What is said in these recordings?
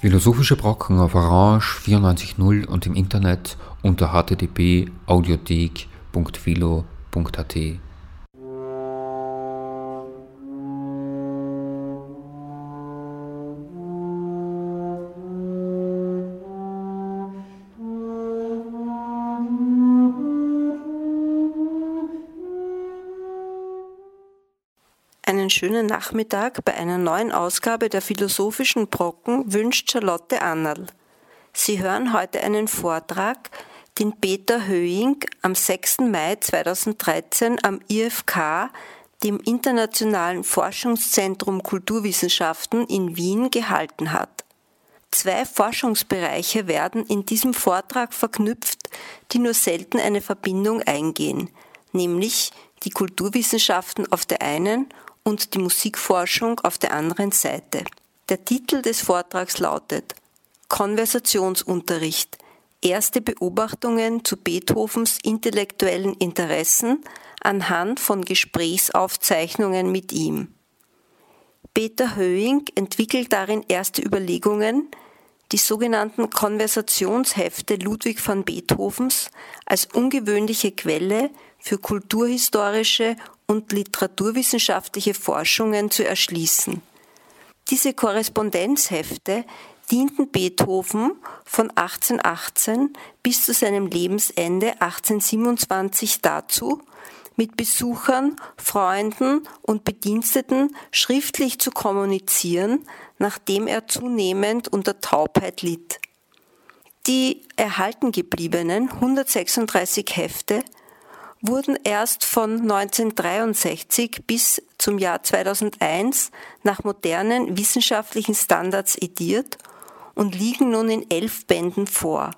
Philosophische Brocken auf Orange 94.0 und im Internet unter http://audiothek.philo.at. Einen schönen Nachmittag bei einer neuen Ausgabe der Philosophischen Brocken wünscht Charlotte Annerl. Sie hören heute einen Vortrag, den Peter Höing am 6. Mai 2013 am IFK, dem Internationalen Forschungszentrum Kulturwissenschaften in Wien, gehalten hat. 2 Forschungsbereiche werden in diesem Vortrag verknüpft, die nur selten eine Verbindung eingehen, nämlich die Kulturwissenschaften auf der einen und die Musikforschung auf der anderen Seite. Der Titel des Vortrags lautet Konversationsunterricht – Erste Beobachtungen zu Beethovens intellektuellen Interessen anhand von Gesprächsaufzeichnungen mit ihm. Peter Höing entwickelt darin erste Überlegungen, die sogenannten Konversationshefte Ludwig van Beethovens als ungewöhnliche Quelle für kulturhistorische und literaturwissenschaftliche Forschungen zu erschließen. Diese Korrespondenzhefte dienten Beethoven von 1818 bis zu seinem Lebensende 1827 dazu, mit Besuchern, Freunden und Bediensteten schriftlich zu kommunizieren, nachdem er zunehmend unter Taubheit litt. Die erhalten gebliebenen 136 Hefte wurden erst von 1963 bis zum Jahr 2001 nach modernen wissenschaftlichen Standards ediert und liegen nun in 11 Bänden vor.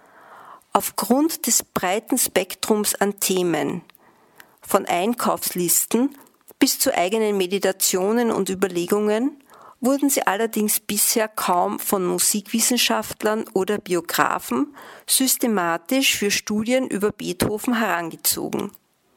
Aufgrund des breiten Spektrums an Themen, von Einkaufslisten bis zu eigenen Meditationen und Überlegungen, wurden sie allerdings bisher kaum von Musikwissenschaftlern oder Biografen systematisch für Studien über Beethoven herangezogen.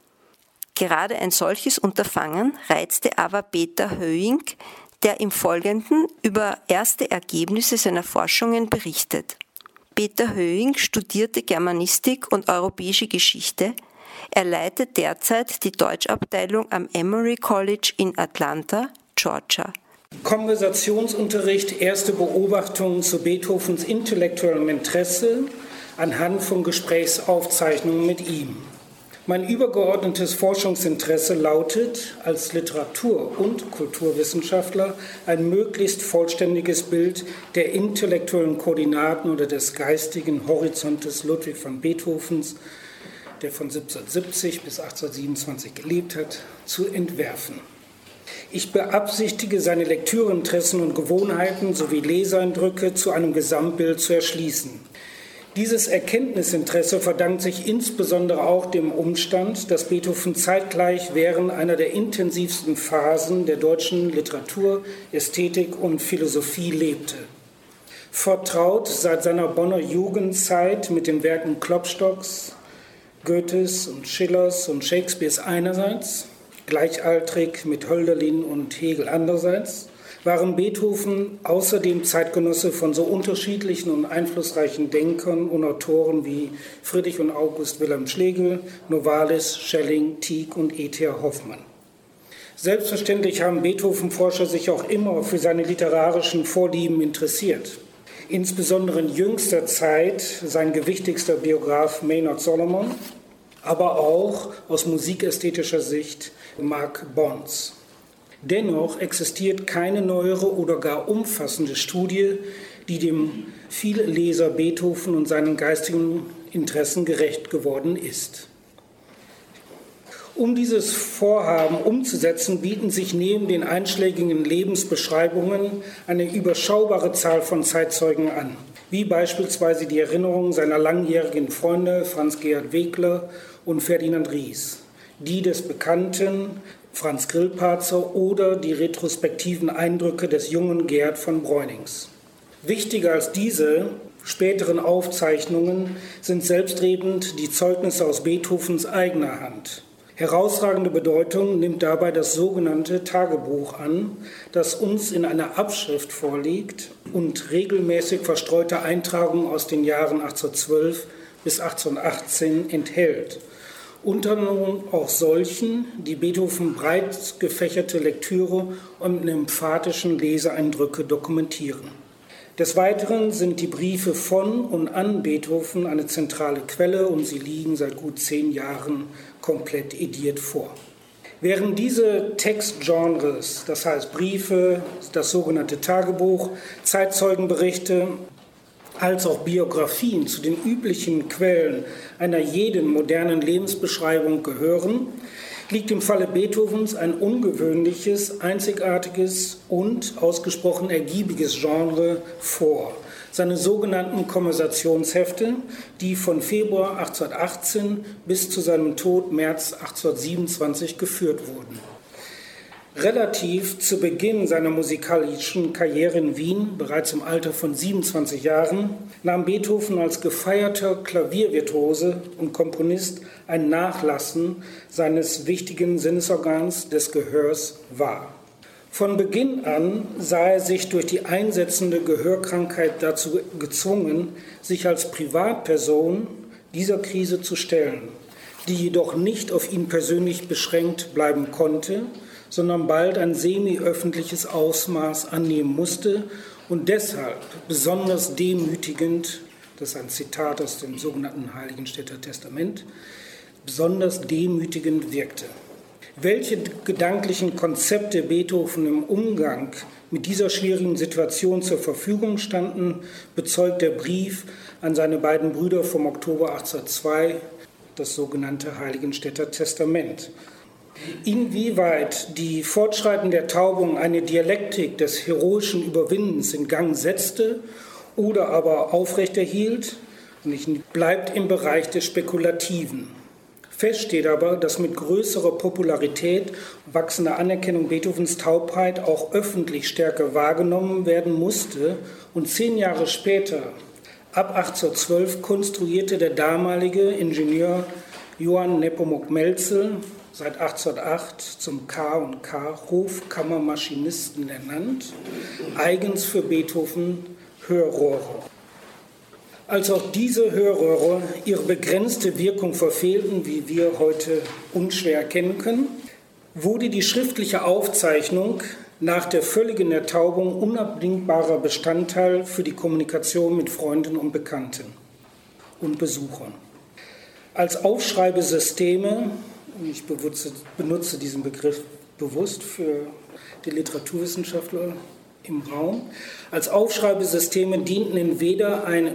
Gerade ein solches Unterfangen reizte aber Peter Höing, der im Folgenden über erste Ergebnisse seiner Forschungen berichtet. Peter Höing studierte Germanistik und europäische Geschichte. Er leitet derzeit die Deutschabteilung am Emory College in Atlanta, Georgia. Konversationsunterricht, erste Beobachtungen zu Beethovens intellektuellem Interesse anhand von Gesprächsaufzeichnungen mit ihm. Mein übergeordnetes Forschungsinteresse lautet, als Literatur- und Kulturwissenschaftler ein möglichst vollständiges Bild der intellektuellen Koordinaten oder des geistigen Horizontes Ludwig van Beethovens, der von 1770 bis 1827 gelebt hat, zu entwerfen. Ich beabsichtige, seine Lektüreinteressen und Gewohnheiten sowie Leseeindrücke zu einem Gesamtbild zu erschließen. Dieses Erkenntnisinteresse verdankt sich insbesondere auch dem Umstand, dass Beethoven zeitgleich während einer der intensivsten Phasen der deutschen Literatur, Ästhetik und Philosophie lebte. Vertraut seit seiner Bonner Jugendzeit mit den Werken Klopstocks, Goethes und Schillers und Shakespeares einerseits, gleichaltrig mit Hölderlin und Hegel andererseits, waren Beethoven außerdem Zeitgenosse von so unterschiedlichen und einflussreichen Denkern und Autoren wie Friedrich und August Wilhelm Schlegel, Novalis, Schelling, Tieck und E.T.A. Hoffmann. Selbstverständlich haben Beethoven-Forscher sich auch immer für seine literarischen Vorlieben interessiert. Insbesondere in jüngster Zeit sein gewichtigster Biograf Maynard Solomon, aber auch aus musikästhetischer Sicht Mark Bonds. Dennoch existiert keine neuere oder gar umfassende Studie, die dem Vielleser Beethoven und seinen geistigen Interessen gerecht geworden ist. Um dieses Vorhaben umzusetzen, bieten sich neben den einschlägigen Lebensbeschreibungen eine überschaubare Zahl von Zeitzeugen an, wie beispielsweise die Erinnerungen seiner langjährigen Freunde Franz Georg Wegler und Ferdinand Ries, die des Bekannten Franz Grillparzer oder die retrospektiven Eindrücke des jungen Gerd von Breunings. Wichtiger als diese späteren Aufzeichnungen sind selbstredend die Zeugnisse aus Beethovens eigener Hand. Herausragende Bedeutung nimmt dabei das sogenannte Tagebuch an, das uns in einer Abschrift vorliegt und regelmäßig verstreute Eintragungen aus den Jahren 1812 bis 1818 enthält. Unter anderem auch solchen, die Beethoven breit gefächerte Lektüre und lymphatischen Leseeindrücke dokumentieren. Des Weiteren sind die Briefe von und an Beethoven eine zentrale Quelle und sie liegen seit gut 10 Jahren komplett ediert vor. Während diese Textgenres, das heißt Briefe, das sogenannte Tagebuch, Zeitzeugenberichte, als auch Biografien zu den üblichen Quellen einer jeden modernen Lebensbeschreibung gehören, liegt im Falle Beethovens ein ungewöhnliches, einzigartiges und ausgesprochen ergiebiges Genre vor. Seine sogenannten Konversationshefte, die von Februar 1818 bis zu seinem Tod März 1827 geführt wurden. Relativ zu Beginn seiner musikalischen Karriere in Wien, bereits im Alter von 27 Jahren, nahm Beethoven als gefeierter Klaviervirtuose und Komponist ein Nachlassen seines wichtigen Sinnesorgans des Gehörs wahr. Von Beginn an sah er sich durch die einsetzende Gehörkrankheit dazu gezwungen, sich als Privatperson dieser Krise zu stellen, die jedoch nicht auf ihn persönlich beschränkt bleiben konnte, sondern bald ein semi-öffentliches Ausmaß annehmen musste und deshalb besonders demütigend, das ist ein Zitat aus dem sogenannten Heiligenstädter Testament, besonders demütigend wirkte. Welche gedanklichen Konzepte Beethoven im Umgang mit dieser schwierigen Situation zur Verfügung standen, bezeugt der Brief an seine beiden Brüder vom Oktober 1802, das sogenannte Heiligenstädter Testament. Inwieweit die fortschreitende Ertaubung eine Dialektik des heroischen Überwindens in Gang setzte oder aber aufrechterhielt, bleibt im Bereich des Spekulativen. Fest steht aber, dass mit größerer Popularität und wachsender Anerkennung Beethovens Taubheit auch öffentlich stärker wahrgenommen werden musste und 10 Jahre später, ab 1812, konstruierte der damalige Ingenieur Johann Nepomuk Melzel, seit 1808 zum K&K Hofkammermaschinisten ernannt, eigens für Beethoven Hörrohre. Als auch diese Hörrohre ihre begrenzte Wirkung verfehlten, wie wir heute unschwer erkennen können, wurde die schriftliche Aufzeichnung nach der völligen Ertaubung unabdingbarer Bestandteil für die Kommunikation mit Freunden und Bekannten und Besuchern. Als Aufschreibesysteme, ich benutze diesen Begriff bewusst für die Literaturwissenschaftler im Raum, als Aufschreibesysteme dienten entweder eine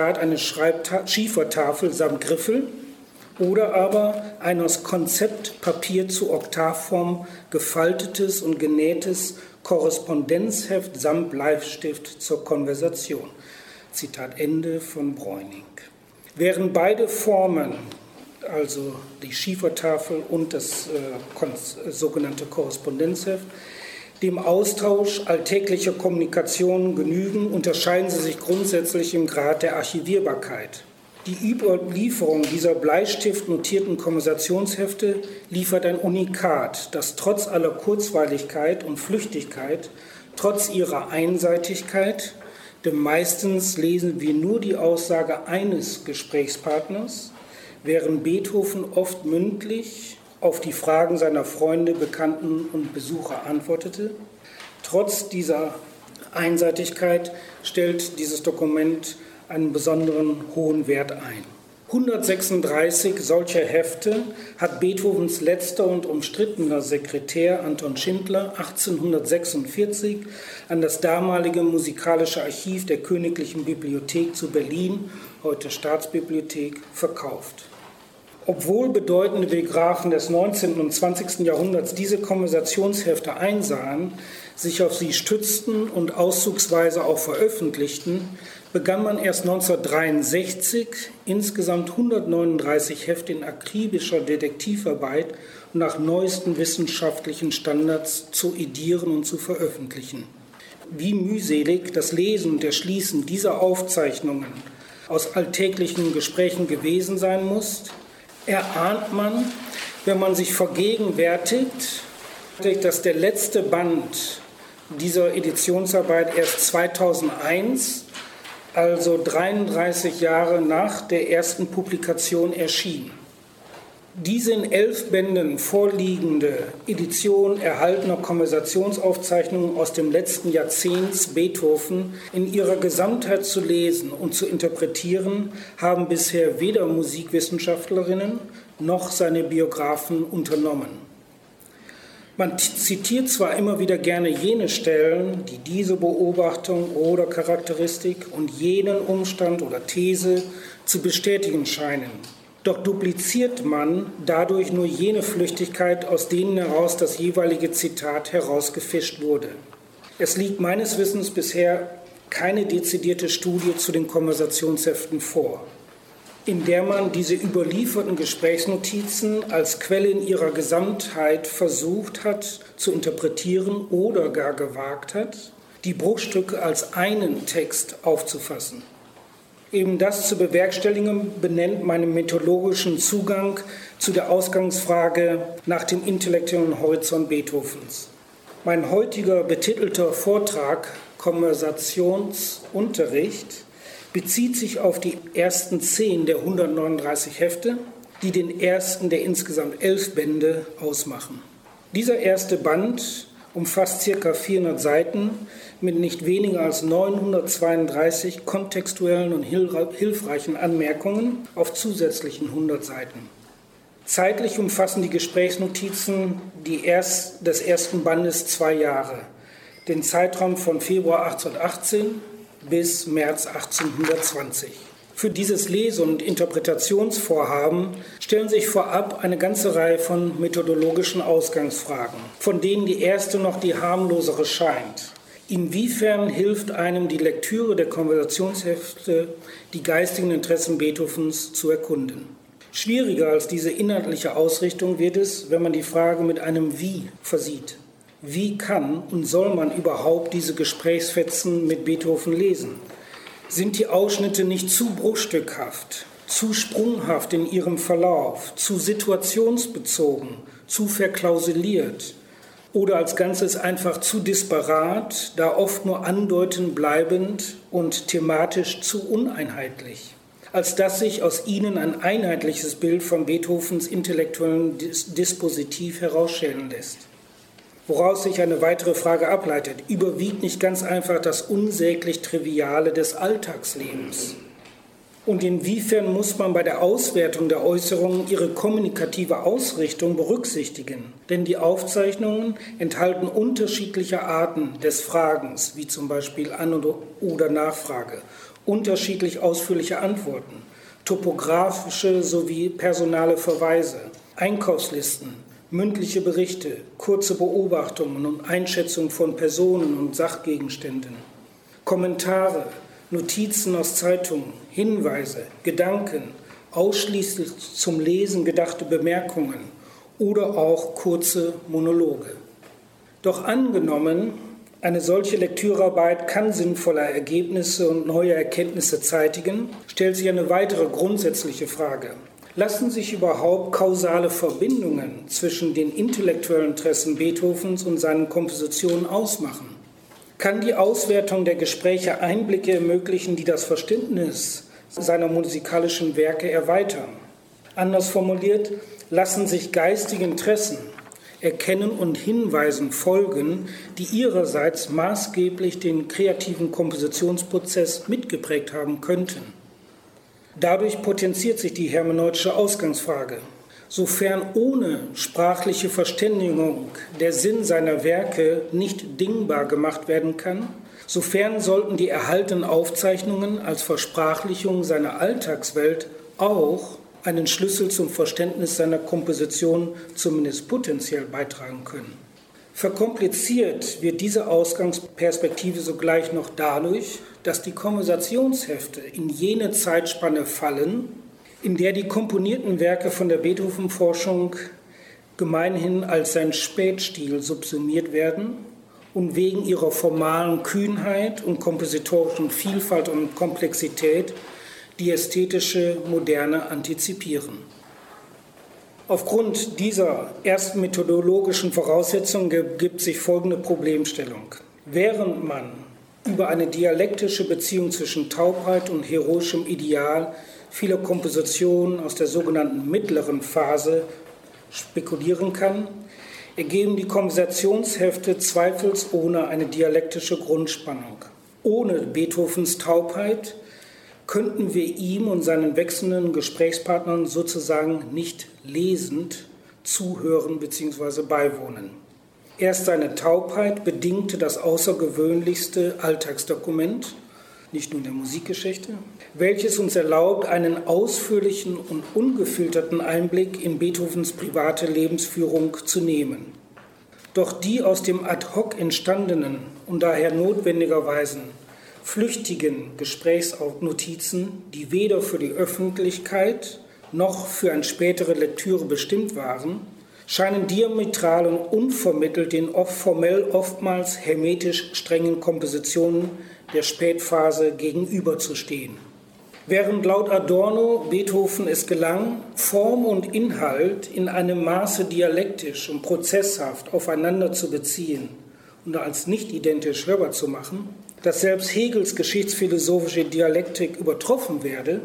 Schiefertafel samt Griffel oder aber ein aus Konzeptpapier zu Oktavform gefaltetes und genähtes Korrespondenzheft samt Bleistift zur Konversation. Zitat Ende von Breuning. Während beide Formen, also die Schiefertafel und das sogenannte Korrespondenzheft, dem Austausch alltäglicher Kommunikation genügen, unterscheiden sie sich grundsätzlich im Grad der Archivierbarkeit. Die Überlieferung dieser bleistiftnotierten Konversationshefte liefert ein Unikat, das trotz aller Kurzweiligkeit und Flüchtigkeit, trotz ihrer Einseitigkeit, denn meistens lesen wir nur die Aussage eines Gesprächspartners, während Beethoven oft mündlich auf die Fragen seiner Freunde, Bekannten und Besucher antwortete. Trotz dieser Einseitigkeit stellt dieses Dokument einen besonderen hohen Wert ein. 136 solcher Hefte hat Beethovens letzter und umstrittener Sekretär Anton Schindler 1846 an das damalige musikalische Archiv der Königlichen Bibliothek zu Berlin, heute Staatsbibliothek, verkauft. Obwohl bedeutende Biografen des 19. und 20. Jahrhunderts diese Konversationshefte einsahen, sich auf sie stützten und auszugsweise auch veröffentlichten, begann man erst 1963 insgesamt 139 Hefte in akribischer Detektivarbeit und nach neuesten wissenschaftlichen Standards zu edieren und zu veröffentlichen. Wie mühselig das Lesen und Erschließen dieser Aufzeichnungen aus alltäglichen Gesprächen gewesen sein muss, erahnt man, Wenn man sich vergegenwärtigt, dass der letzte Band dieser Editionsarbeit erst 2001, also 33 Jahre nach der ersten Publikation, erschien. Diese in 11 Bänden vorliegende Edition erhaltener Konversationsaufzeichnungen aus dem letzten Jahrzehnts Beethoven in ihrer Gesamtheit zu lesen und zu interpretieren, haben bisher weder Musikwissenschaftlerinnen noch seine Biografen unternommen. Man zitiert zwar immer wieder gerne jene Stellen, die diese Beobachtung oder Charakteristik und jenen Umstand oder These zu bestätigen scheinen. Doch dupliziert man dadurch nur jene Flüchtigkeit, aus denen heraus das jeweilige Zitat herausgefischt wurde. Es liegt meines Wissens bisher keine dezidierte Studie zu den Konversationsheften vor, in der man diese überlieferten Gesprächsnotizen als Quelle in ihrer Gesamtheit versucht hat zu interpretieren oder gar gewagt hat, die Bruchstücke als einen Text aufzufassen. Eben das zu bewerkstelligen benennt meinen methodologischen Zugang zu der Ausgangsfrage nach dem intellektuellen Horizont Beethovens. Mein heutiger betitelter Vortrag Konversationsunterricht bezieht sich auf die ersten 10 der 139 Hefte, die den ersten der insgesamt 11 Bände ausmachen. Dieser erste Band umfasst ca. 400 Seiten mit nicht weniger als 932 kontextuellen und hilfreichen Anmerkungen auf zusätzlichen 100 Seiten. Zeitlich umfassen die Gesprächsnotizen des ersten Bandes 2 Jahre, den Zeitraum von Februar 1818 bis März 1820. Für dieses Lese- und Interpretationsvorhaben stellen sich vorab eine ganze Reihe von methodologischen Ausgangsfragen, von denen die erste noch die harmlosere scheint. Inwiefern hilft einem die Lektüre der Konversationshefte, die geistigen Interessen Beethovens zu erkunden? Schwieriger als diese inhaltliche Ausrichtung wird es, wenn man die Frage mit einem Wie versieht. Wie kann und soll man überhaupt diese Gesprächsfetzen mit Beethoven lesen? Sind die Ausschnitte nicht zu bruchstückhaft, zu sprunghaft in ihrem Verlauf, zu situationsbezogen, zu verklausuliert oder als Ganzes einfach zu disparat, da oft nur andeutend bleibend und thematisch zu uneinheitlich, als dass sich aus ihnen ein einheitliches Bild von Beethovens intellektuellem Dispositiv herausschälen lässt? Woraus sich eine weitere Frage ableitet: Überwiegt nicht ganz einfach das unsäglich Triviale des Alltagslebens? Und inwiefern muss man bei der Auswertung der Äußerungen ihre kommunikative Ausrichtung berücksichtigen? Denn die Aufzeichnungen enthalten unterschiedliche Arten des Fragens, wie zum Beispiel An- oder Nachfrage, unterschiedlich ausführliche Antworten, topografische sowie personale Verweise, Einkaufslisten, mündliche Berichte, kurze Beobachtungen und Einschätzungen von Personen und Sachgegenständen, Kommentare, Notizen aus Zeitungen, Hinweise, Gedanken, ausschließlich zum Lesen gedachte Bemerkungen oder auch kurze Monologe. Doch angenommen, eine solche Lektürearbeit kann sinnvolle Ergebnisse und neue Erkenntnisse zeitigen, stellt sich eine weitere grundsätzliche Frage. Lassen sich überhaupt kausale Verbindungen zwischen den intellektuellen Interessen Beethovens und seinen Kompositionen ausmachen? Kann die Auswertung der Gespräche Einblicke ermöglichen, die das Verständnis seiner musikalischen Werke erweitern? Anders formuliert, lassen sich geistige Interessen erkennen und Hinweisen folgen, die ihrerseits maßgeblich den kreativen Kompositionsprozess mitgeprägt haben könnten. Dadurch potenziert sich die hermeneutische Ausgangsfrage. Sofern ohne sprachliche Verständigung der Sinn seiner Werke nicht dingbar gemacht werden kann, sofern sollten die erhaltenen Aufzeichnungen als Versprachlichung seiner Alltagswelt auch einen Schlüssel zum Verständnis seiner Komposition zumindest potenziell beitragen können. Verkompliziert wird diese Ausgangsperspektive sogleich noch dadurch, dass die Konversationshefte in jene Zeitspanne fallen, in der die komponierten Werke von der Beethoven-Forschung gemeinhin als sein Spätstil subsumiert werden und wegen ihrer formalen Kühnheit und kompositorischen Vielfalt und Komplexität die ästhetische Moderne antizipieren. Aufgrund dieser ersten methodologischen Voraussetzungen ergibt sich folgende Problemstellung. Während man über eine dialektische Beziehung zwischen Taubheit und heroischem Ideal vieler Kompositionen aus der sogenannten mittleren Phase spekulieren kann, ergeben die Konversationshefte zweifelsohne eine dialektische Grundspannung. Ohne Beethovens Taubheit könnten wir ihm und seinen wechselnden Gesprächspartnern sozusagen nicht lesend zuhören bzw. beiwohnen. Erst seine Taubheit bedingte das außergewöhnlichste Alltagsdokument, nicht nur in der Musikgeschichte, welches uns erlaubt, einen ausführlichen und ungefilterten Einblick in Beethovens private Lebensführung zu nehmen. Doch die aus dem ad hoc entstandenen und daher notwendigerweise flüchtigen Gesprächsnotizen, die weder für die Öffentlichkeit noch für eine spätere Lektüre bestimmt waren, scheinen diametral und unvermittelt den formell oftmals hermetisch strengen Kompositionen der Spätphase gegenüberzustehen. Während laut Adorno Beethoven es gelang, Form und Inhalt in einem Maße dialektisch und prozesshaft aufeinander zu beziehen und als nicht identisch hörbar zu machen, dass selbst Hegels geschichtsphilosophische Dialektik übertroffen werde,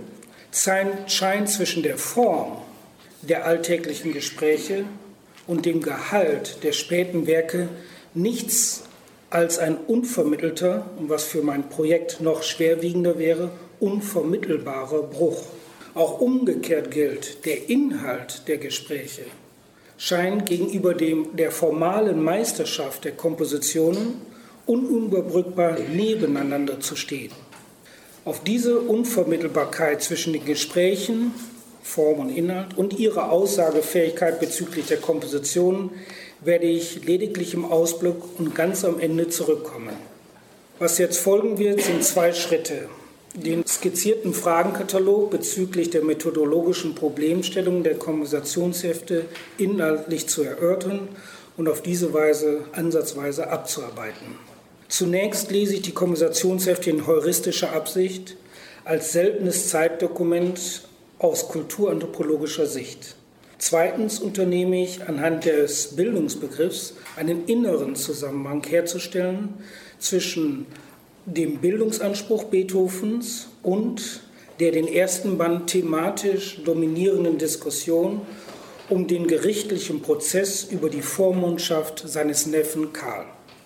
scheint zwischen der Form der alltäglichen Gespräche und dem Gehalt der späten Werke nichts als ein unvermittelter, und was für mein Projekt noch schwerwiegender wäre, unvermittelbarer Bruch. Auch umgekehrt gilt, der Inhalt der Gespräche scheint gegenüber der formalen Meisterschaft der Kompositionen unüberbrückbar nebeneinander zu stehen. Auf diese Unvermittelbarkeit zwischen den Gesprächen, Form und Inhalt und ihrer Aussagefähigkeit bezüglich der Kompositionen werde ich lediglich im Ausblick und ganz am Ende zurückkommen. Was jetzt folgen wird, sind 2 Schritte. Den skizzierten Fragenkatalog bezüglich der methodologischen Problemstellung der Konversationshefte inhaltlich zu erörtern und auf diese Weise ansatzweise abzuarbeiten. Zunächst lese ich die Konversationshefte in heuristischer Absicht als seltenes Zeitdokument aus kulturanthropologischer Sicht. Zweitens unternehme ich anhand des Bildungsbegriffs einen inneren Zusammenhang herzustellen zwischen dem Bildungsanspruch Beethovens und der den ersten Band thematisch dominierenden Diskussion um den gerichtlichen Prozess über die Vormundschaft seines Neffen Karl.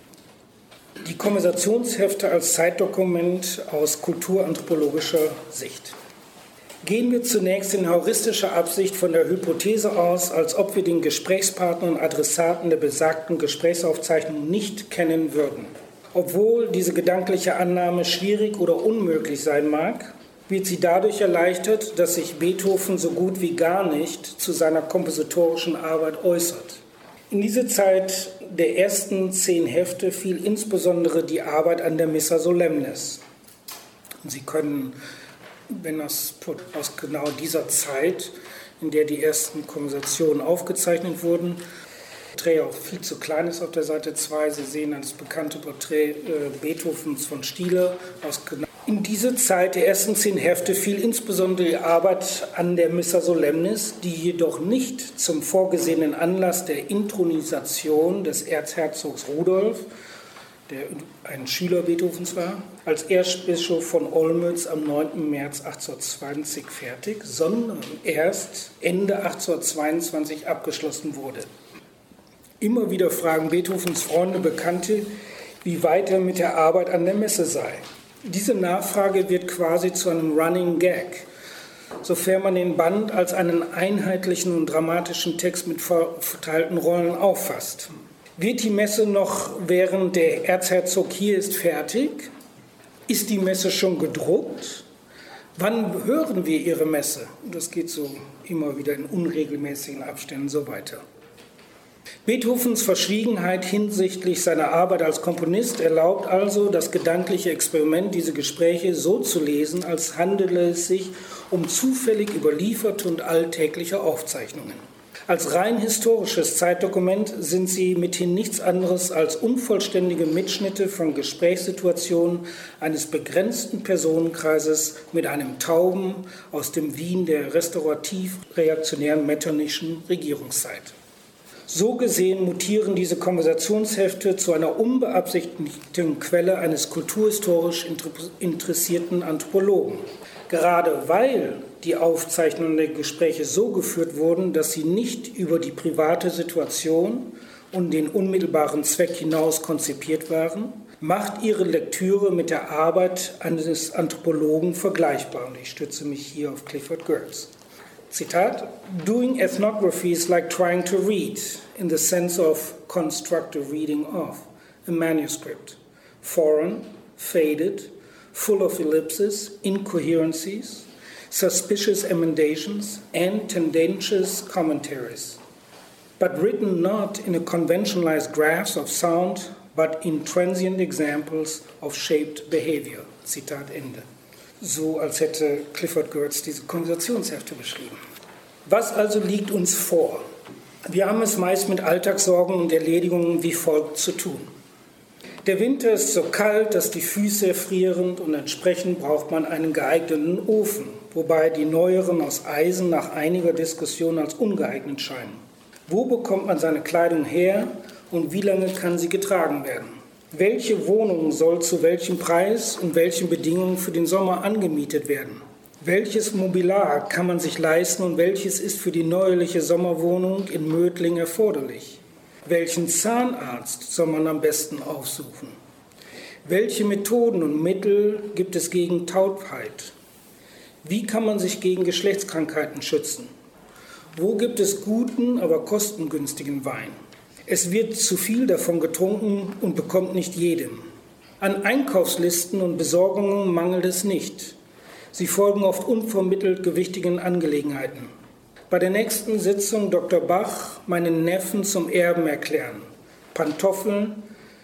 Die Konversationshefte als Zeitdokument aus kulturanthropologischer Sicht. Gehen wir zunächst in heuristischer Absicht von der Hypothese aus, als ob wir den Gesprächspartner und Adressaten der besagten Gesprächsaufzeichnung nicht kennen würden. Obwohl diese gedankliche Annahme schwierig oder unmöglich sein mag, wird sie dadurch erleichtert, dass sich Beethoven so gut wie gar nicht zu seiner kompositorischen Arbeit äußert. In diese Zeit der ersten 10 Hefte fiel insbesondere die Arbeit an der Missa Solemnis. Sie können, wenn das aus genau dieser Zeit, in der die ersten Konversationen aufgezeichnet wurden, Porträt auch viel zu klein ist auf der Seite 2. Sie sehen das bekannte Porträt Beethovens von Stieler. In diese Zeit der ersten 10 Hefte fiel insbesondere die Arbeit an der Missa Solemnis, die jedoch nicht zum vorgesehenen Anlass der Inthronisation des Erzherzogs Rudolf, der ein Schüler Beethovens war, als Erzbischof von Olmütz am 9. März 1820 fertig, sondern erst Ende 1822 abgeschlossen wurde. Immer wieder fragen Beethovens Freunde, Bekannte, wie weit er mit der Arbeit an der Messe sei. Diese Nachfrage wird quasi zu einem Running Gag, sofern man den Band als einen einheitlichen und dramatischen Text mit verteilten Rollen auffasst. Wird die Messe noch während der Erzherzog hier ist fertig? Ist die Messe schon gedruckt? Wann hören wir Ihre Messe? Das geht so immer wieder in unregelmäßigen Abständen so weiter. Beethovens Verschwiegenheit hinsichtlich seiner Arbeit als Komponist erlaubt also das gedankliche Experiment, diese Gespräche so zu lesen, als handele es sich um zufällig überlieferte und alltägliche Aufzeichnungen. Als rein historisches Zeitdokument sind sie mithin nichts anderes als unvollständige Mitschnitte von Gesprächssituationen eines begrenzten Personenkreises mit einem Tauben aus dem Wien der restaurativ-reaktionären metternischen Regierungszeit. So gesehen mutieren diese Konversationshefte zu einer unbeabsichtigten Quelle eines kulturhistorisch interessierten Anthropologen. Gerade weil die Aufzeichnungen der Gespräche so geführt wurden, dass sie nicht über die private Situation und den unmittelbaren Zweck hinaus konzipiert waren, macht ihre Lektüre mit der Arbeit eines Anthropologen vergleichbar. Und ich stütze mich hier auf Clifford Geertz. Zitat: Doing ethnography is like trying to read, in the sense of constructive reading of, a manuscript. Foreign, faded, full of ellipses, incoherencies, suspicious emendations, and tendentious commentaries, but written not in a conventionalized graphs of sound, but in transient examples of shaped behavior. Zitat Ende. So als hätte Clifford Geertz diese Konversationshefte beschrieben. Was also liegt uns vor? Wir haben es meist mit Alltagssorgen und Erledigungen wie folgt zu tun. Der Winter ist so kalt, dass die Füße erfrieren und entsprechend braucht man einen geeigneten Ofen, wobei die neueren aus Eisen nach einiger Diskussion als ungeeignet scheinen. Wo bekommt man seine Kleidung her und wie lange kann sie getragen werden? Welche Wohnung soll zu welchem Preis und welchen Bedingungen für den Sommer angemietet werden? Welches Mobiliar kann man sich leisten und welches ist für die neuerliche Sommerwohnung in Mödling erforderlich? Welchen Zahnarzt soll man am besten aufsuchen? Welche Methoden und Mittel gibt es gegen Taubheit? Wie kann man sich gegen Geschlechtskrankheiten schützen? Wo gibt es guten, aber kostengünstigen Wein? Es wird zu viel davon getrunken und bekommt nicht jedem. An Einkaufslisten und Besorgungen mangelt es nicht. Sie folgen oft unvermittelt gewichtigen Angelegenheiten. Bei der nächsten Sitzung Dr. Bach meinen Neffen zum Erben erklären. Pantoffeln,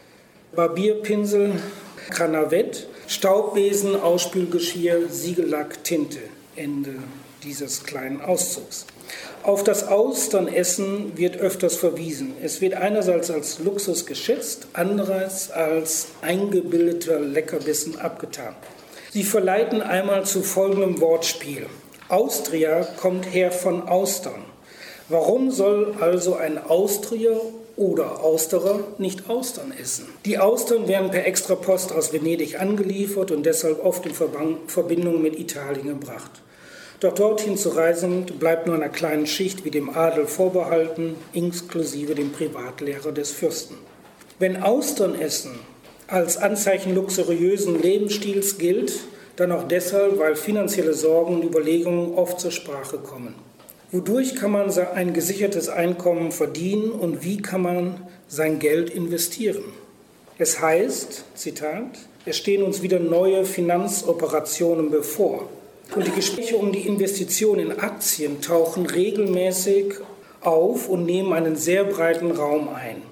Barbierpinsel, Kranavett, Staubbesen, Ausspülgeschirr, Siegellack, Tinte. Ende dieses kleinen Auszugs. Auf das Austernessen wird öfters verwiesen. Es wird einerseits als Luxus geschätzt, andererseits als eingebildeter Leckerbissen abgetan. Sie verleiten einmal zu folgendem Wortspiel. Austria kommt her von Austern. Warum soll also ein Austrier oder Austerer nicht Austern essen? Die Austern werden per Extrapost aus Venedig angeliefert und deshalb oft in Verbindung mit Italien gebracht. Doch dorthin zu reisen bleibt nur einer kleinen Schicht wie dem Adel vorbehalten, inklusive dem Privatlehrer des Fürsten. Wenn Austernessen als Anzeichen luxuriösen Lebensstils gilt, dann auch deshalb, weil finanzielle Sorgen und Überlegungen oft zur Sprache kommen. Wodurch kann man ein gesichertes Einkommen verdienen und wie kann man sein Geld investieren? Es heißt, Zitat, es stehen uns wieder neue Finanzoperationen bevor. Und die Gespräche um die Investition in Aktien tauchen regelmäßig auf und nehmen einen sehr breiten Raum ein.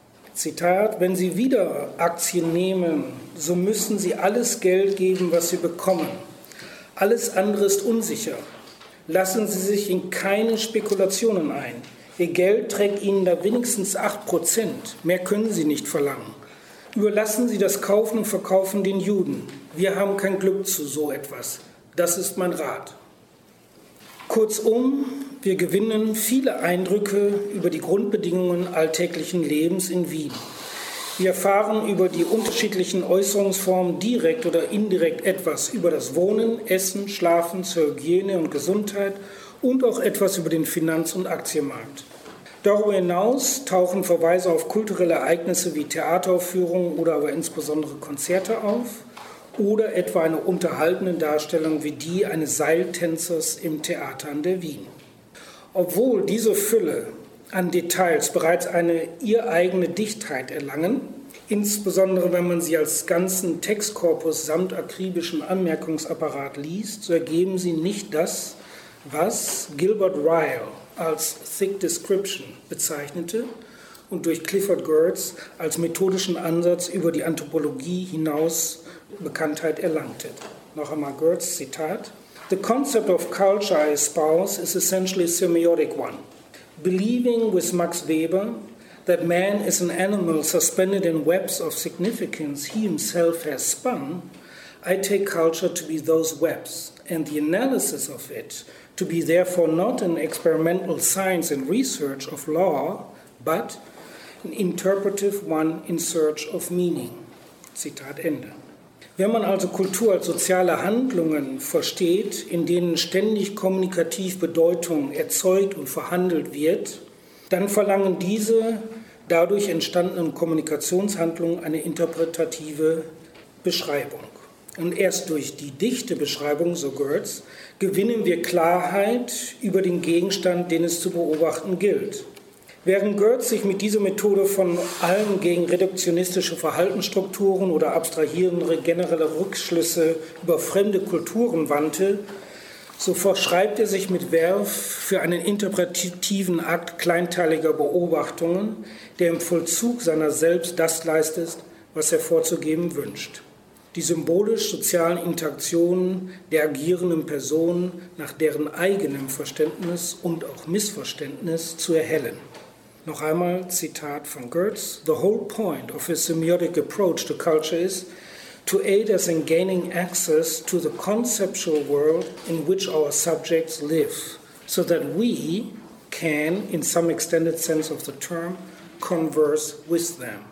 Zitat, wenn Sie wieder Aktien nehmen, so müssen Sie alles Geld geben, was Sie bekommen. Alles andere ist unsicher. Lassen Sie sich in keine Spekulationen ein. Ihr Geld trägt Ihnen da wenigstens 8%. Mehr können Sie nicht verlangen. Überlassen Sie das Kaufen und Verkaufen den Juden. Wir haben kein Glück zu so etwas. Das ist mein Rat. Kurzum, wir gewinnen viele Eindrücke über die Grundbedingungen alltäglichen Lebens in Wien. Wir erfahren über die unterschiedlichen Äußerungsformen direkt oder indirekt etwas über das Wohnen, Essen, Schlafen, zur Hygiene und Gesundheit und auch etwas über den Finanz- und Aktienmarkt. Darüber hinaus tauchen Verweise auf kulturelle Ereignisse wie Theateraufführungen oder aber insbesondere Konzerte auf oder etwa eine unterhaltende Darstellung wie die eines Seiltänzers im Theater an der Wien. Obwohl diese Fülle an Details bereits eine ihr eigene Dichtheit erlangen, insbesondere wenn man sie als ganzen Textkorpus samt akribischem Anmerkungsapparat liest, so ergeben sie nicht das, was Gilbert Ryle als Thick Description bezeichnete und durch Clifford Geertz als methodischen Ansatz über die Anthropologie hinaus Bekanntheit erlangte. Noch einmal Geertz, Zitat. The concept of culture I espouse is essentially a semiotic one. Believing with Max Weber that man is an animal suspended in webs of significance he himself has spun, I take culture to be those webs, and the analysis of it to be therefore not an experimental science and research of law, but an interpretive one in search of meaning. Zitat Ende. Wenn man also Kultur als soziale Handlungen versteht, in denen ständig kommunikativ Bedeutung erzeugt und verhandelt wird, dann verlangen diese dadurch entstandenen Kommunikationshandlungen eine interpretative Beschreibung. Und erst durch die dichte Beschreibung, so Geertz, gewinnen wir Klarheit über den Gegenstand, den es zu beobachten gilt. Während Geertz sich mit dieser Methode von allem gegen reduktionistische Verhaltensstrukturen oder abstrahierende generelle Rückschlüsse über fremde Kulturen wandte, so verschreibt er sich mit Werf für einen interpretativen Akt kleinteiliger Beobachtungen, der im Vollzug seiner selbst das leistet, was er vorzugeben wünscht. Die symbolisch-sozialen Interaktionen der agierenden Personen nach deren eigenem Verständnis und auch Missverständnis zu erhellen. Noch einmal Zitat von Geertz. The whole point of his semiotic approach to culture is to aid us in gaining access to the conceptual world in which our subjects live, so that we can, in some extended sense of the term, converse with them.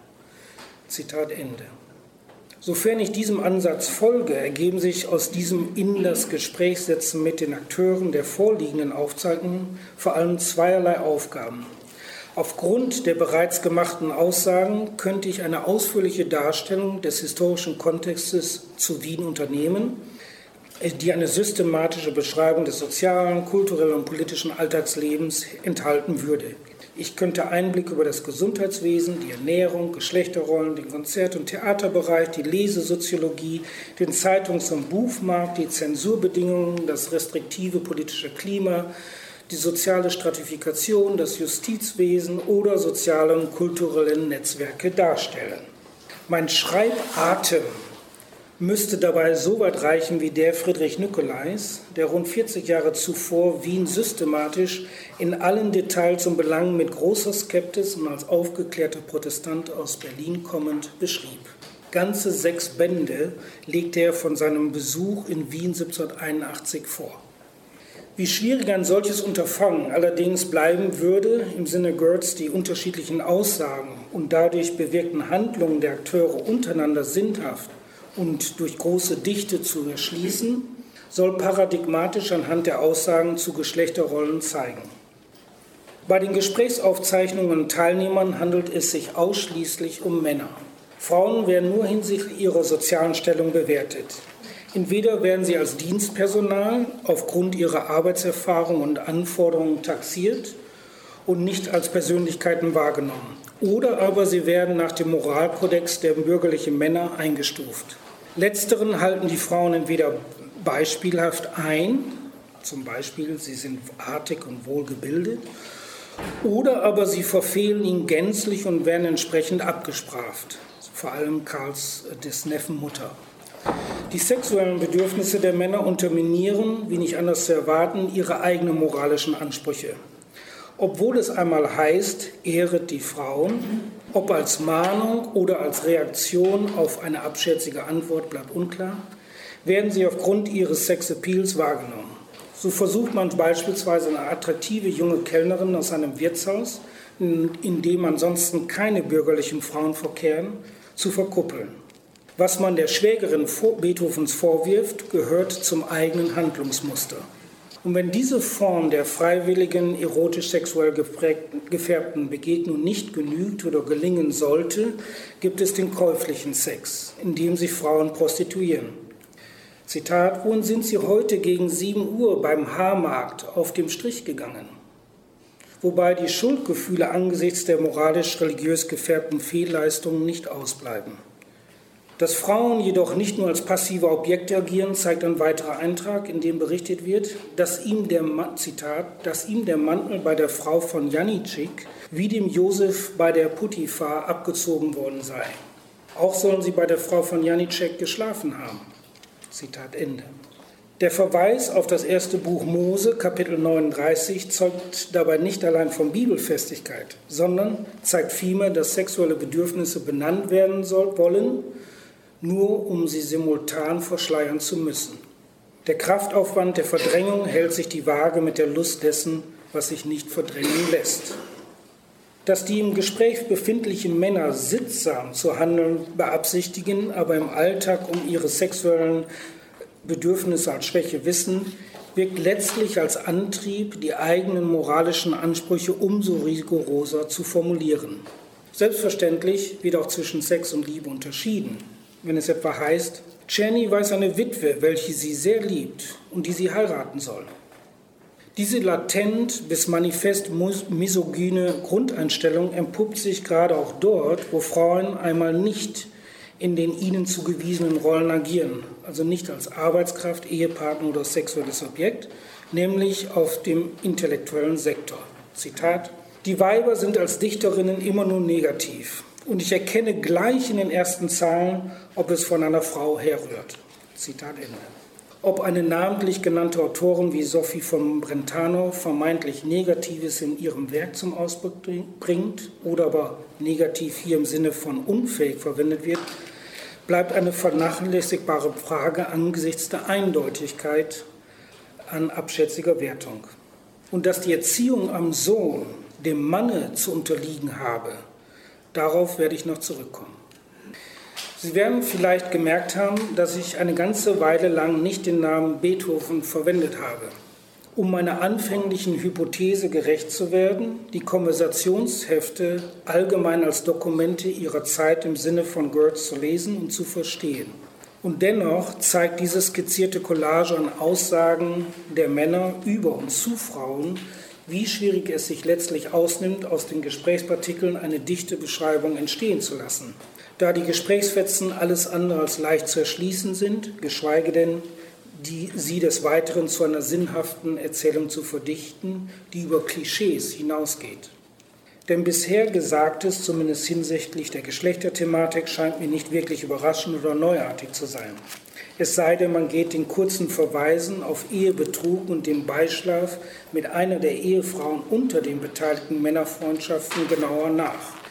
Zitat Ende. Sofern ich diesem Ansatz folge, ergeben sich aus diesem in das Gespräch setzen mit den Akteuren der vorliegenden Aufzeichnungen vor allem zweierlei Aufgaben. Aufgrund der bereits gemachten Aussagen könnte ich eine ausführliche Darstellung des historischen Kontextes zu Wien unternehmen, die eine systematische Beschreibung des sozialen, kulturellen und politischen Alltagslebens enthalten würde. Ich könnte Einblick über das Gesundheitswesen, die Ernährung, Geschlechterrollen, den Konzert- und Theaterbereich, die Lesesoziologie, den Zeitungs- und Buchmarkt, die Zensurbedingungen, das restriktive politische Klima, die soziale Stratifikation, das Justizwesen oder soziale und kulturellen Netzwerke darstellen. Mein Schreibatem müsste dabei so weit reichen wie der Friedrich Nicolais, der rund 40 Jahre zuvor Wien systematisch in allen Details und Belangen mit großer Skepsis und als aufgeklärter Protestant aus Berlin kommend beschrieb. Ganze 6 Bände legte er von seinem Besuch in Wien 1781 vor. Wie schwierig ein solches Unterfangen allerdings bleiben würde, im Sinne Geertz die unterschiedlichen Aussagen und dadurch bewirkten Handlungen der Akteure untereinander sinnhaft und durch große Dichte zu erschließen, soll paradigmatisch anhand der Aussagen zu Geschlechterrollen zeigen. Bei den Gesprächsaufzeichnungen und Teilnehmern handelt es sich ausschließlich um Männer. Frauen werden nur hinsichtlich ihrer sozialen Stellung bewertet. Entweder werden sie als Dienstpersonal aufgrund ihrer Arbeitserfahrung und Anforderungen taxiert und nicht als Persönlichkeiten wahrgenommen. Oder aber sie werden nach dem Moralkodex der bürgerlichen Männer eingestuft. Letzteren halten die Frauen entweder beispielhaft ein, zum Beispiel sie sind artig und wohlgebildet, oder aber sie verfehlen ihn gänzlich und werden entsprechend abgestraft, vor allem Karls des Neffen Mutter. Die sexuellen Bedürfnisse der Männer unterminieren, wie nicht anders zu erwarten, ihre eigenen moralischen Ansprüche. Obwohl es einmal heißt, ehret die Frauen, ob als Mahnung oder als Reaktion auf eine abschätzige Antwort bleibt unklar, werden sie aufgrund ihres Sexappeals wahrgenommen. So versucht man beispielsweise eine attraktive junge Kellnerin aus einem Wirtshaus, in dem ansonsten keine bürgerlichen Frauen verkehren, zu verkuppeln. Was man der Schwägerin Beethovens vorwirft, gehört zum eigenen Handlungsmuster. Und wenn diese Form der freiwilligen, erotisch-sexuell gefärbten Begegnung nicht genügt oder gelingen sollte, gibt es den käuflichen Sex, in dem sich Frauen prostituieren. Zitat, wohin sind Sie heute gegen 7 Uhr beim Haarmarkt auf dem Strich gegangen? Wobei die Schuldgefühle angesichts der moralisch-religiös gefärbten Fehlleistungen nicht ausbleiben. Dass Frauen jedoch nicht nur als passive Objekte agieren, zeigt ein weiterer Eintrag, in dem berichtet wird, dass ihm der Mantel bei der Frau von Janicek wie dem Josef bei der Potiphar abgezogen worden sei. Auch sollen sie bei der Frau von Janicek geschlafen haben. Zitat Ende. Der Verweis auf das erste Buch Mose, Kapitel 39, zeugt dabei nicht allein von Bibelfestigkeit, sondern zeigt vielmehr, dass sexuelle Bedürfnisse benannt werden wollen, nur um sie simultan verschleiern zu müssen. Der Kraftaufwand der Verdrängung hält sich die Waage mit der Lust dessen, was sich nicht verdrängen lässt. Dass die im Gespräch befindlichen Männer sittsam zu handeln beabsichtigen, aber im Alltag um ihre sexuellen Bedürfnisse als Schwäche wissen, wirkt letztlich als Antrieb, die eigenen moralischen Ansprüche umso rigoroser zu formulieren. Selbstverständlich wird auch zwischen Sex und Liebe unterschieden. Wenn es etwa heißt, Jenny weiß eine Witwe, welche sie sehr liebt und die sie heiraten soll. Diese latent bis manifest misogyne Grundeinstellung entpuppt sich gerade auch dort, wo Frauen einmal nicht in den ihnen zugewiesenen Rollen agieren, also nicht als Arbeitskraft, Ehepartner oder sexuelles Objekt, nämlich auf dem intellektuellen Sektor. Zitat: Die Weiber sind als Dichterinnen immer nur negativ und ich erkenne gleich in den ersten Zeilen, ob es von einer Frau herrührt. Zitat Ende. Ob eine namentlich genannte Autorin wie Sophie von Brentano vermeintlich Negatives in ihrem Werk zum Ausdruck bringt oder aber negativ hier im Sinne von unfähig verwendet wird, bleibt eine vernachlässigbare Frage angesichts der Eindeutigkeit an abschätziger Wertung. Und dass die Erziehung am Sohn dem Manne zu unterliegen habe, darauf werde ich noch zurückkommen. Sie werden vielleicht gemerkt haben, dass ich eine ganze Weile lang nicht den Namen Beethoven verwendet habe. Um meiner anfänglichen Hypothese gerecht zu werden, die Konversationshefte allgemein als Dokumente ihrer Zeit im Sinne von Goethe zu lesen und zu verstehen. Und dennoch zeigt diese skizzierte Collage an Aussagen der Männer über und zu Frauen, wie schwierig es sich letztlich ausnimmt, aus den Gesprächspartikeln eine dichte Beschreibung entstehen zu lassen. Da die Gesprächsfetzen alles andere als leicht zu erschließen sind, geschweige denn, sie des Weiteren zu einer sinnhaften Erzählung zu verdichten, die über Klischees hinausgeht. Denn bisher Gesagtes, zumindest hinsichtlich der Geschlechterthematik, scheint mir nicht wirklich überraschend oder neuartig zu sein. Es sei denn, man geht den kurzen Verweisen auf Ehebetrug und den Beischlaf mit einer der Ehefrauen unter den beteiligten Männerfreundschaften genauer nach.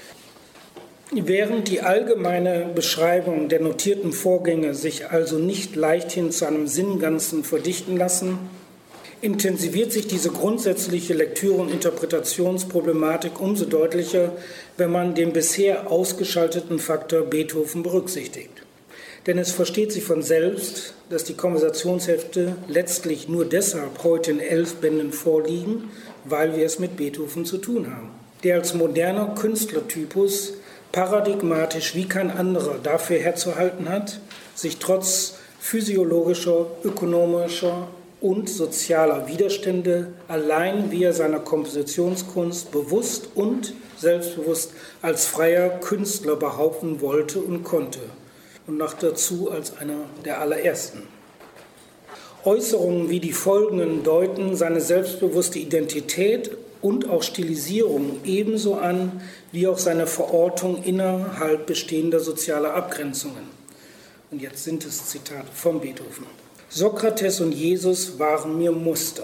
Während die allgemeine Beschreibung der notierten Vorgänge sich also nicht leichthin zu einem Sinnganzen verdichten lassen, intensiviert sich diese grundsätzliche Lektüre- und Interpretationsproblematik umso deutlicher, wenn man den bisher ausgeschalteten Faktor Beethoven berücksichtigt. Denn es versteht sich von selbst, dass die Konversationshefte letztlich nur deshalb heute in 11 Bänden vorliegen, weil wir es mit Beethoven zu tun haben, der als moderner Künstlertypus paradigmatisch wie kein anderer dafür herzuhalten hat, sich trotz physiologischer, ökonomischer und sozialer Widerstände allein via seiner Kompositionskunst bewusst und selbstbewusst als freier Künstler behaupten wollte und konnte und noch dazu als einer der allerersten. Äußerungen wie die folgenden deuten seine selbstbewusste Identität und auch Stilisierung ebenso an, wie auch seine Verortung innerhalb bestehender sozialer Abgrenzungen. Und jetzt sind es Zitate von Beethoven. Sokrates und Jesus waren mir Muster.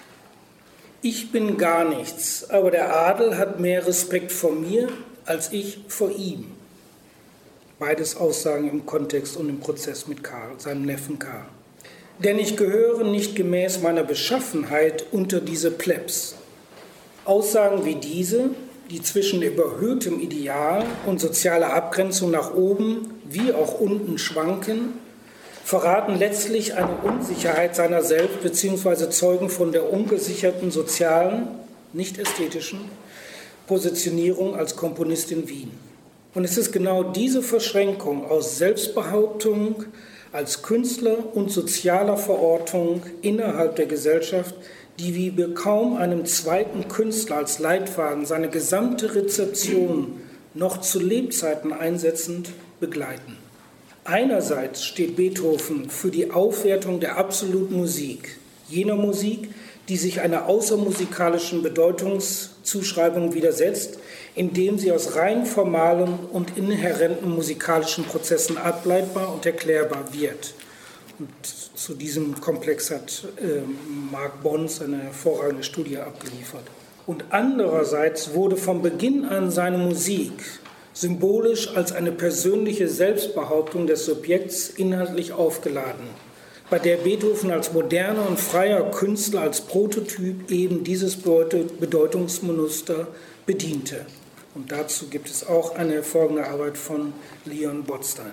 Ich bin gar nichts, aber der Adel hat mehr Respekt vor mir, als ich vor ihm. Beides Aussagen im Kontext und im Prozess mit Karl, seinem Neffen Karl. Denn ich gehöre nicht gemäß meiner Beschaffenheit unter diese Plebs. Aussagen wie diese, die zwischen überhöhtem Ideal und sozialer Abgrenzung nach oben wie auch unten schwanken, verraten letztlich eine Unsicherheit seiner selbst bzw. zeugen von der ungesicherten sozialen, nicht ästhetischen Positionierung als Komponist in Wien. Und es ist genau diese Verschränkung aus Selbstbehauptung als Künstler und sozialer Verortung innerhalb der Gesellschaft, die wie bei kaum einem zweiten Künstler als Leitfaden seine gesamte Rezeption noch zu Lebzeiten einsetzend begleiten. Einerseits steht Beethoven für die Aufwertung der absoluten Musik, jener Musik, die sich einer außermusikalischen Bedeutungszuschreibung widersetzt, indem sie aus rein formalen und inhärenten musikalischen Prozessen ableitbar und erklärbar wird. Und zu diesem Komplex hat Mark Bons eine hervorragende Studie abgeliefert. Und andererseits wurde von Beginn an seine Musik symbolisch als eine persönliche Selbstbehauptung des Subjekts inhaltlich aufgeladen, bei der Beethoven als moderner und freier Künstler, als Prototyp eben dieses Bedeutungsmuster bediente. Und dazu gibt es auch eine hervorragende Arbeit von Leon Botstein.